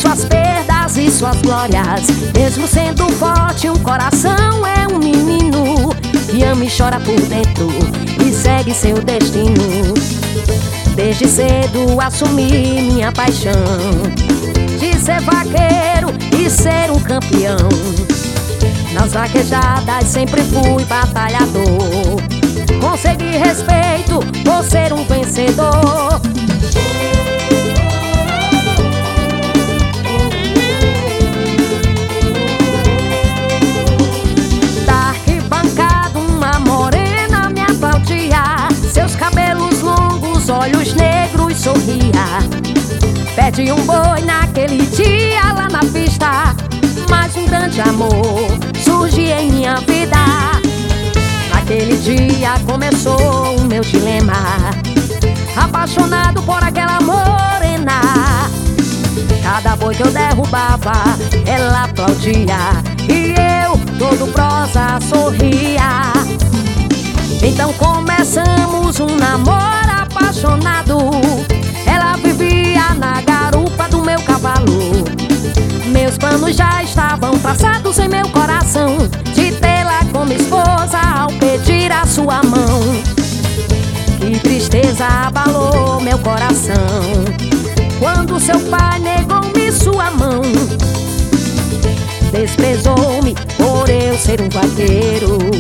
suas perdas e suas glórias. Mesmo sendo forte, um coração é um menino que ama e chora por dentro e segue seu destino. Desde cedo assumi minha paixão de ser vaqueiro e ser um campeão. Nas vaquejadas sempre fui batalhador. Consegui respeito por ser um vencedor. Da arquibancada uma morena me aplaudia. Seus cabelos longos, olhos negros, sorria. Perdi um boi naquele dia lá na pista, mas um grande amor surgiu em minha vida. Naquele dia começou o meu dilema, apaixonado por aquela morena. Cada boi que eu derrubava, ela aplaudia e eu, todo prosa, sorria. Então começamos um namoro apaixonado. Ela vivia na garupa do meu cavalo. Meus planos já estavam traçados em meu coração, de tê-la como esposa ao pedir a sua mão. Que tristeza abalou meu coração quando seu pai negou-me sua mão. Desprezou-me por eu ser um vaqueiro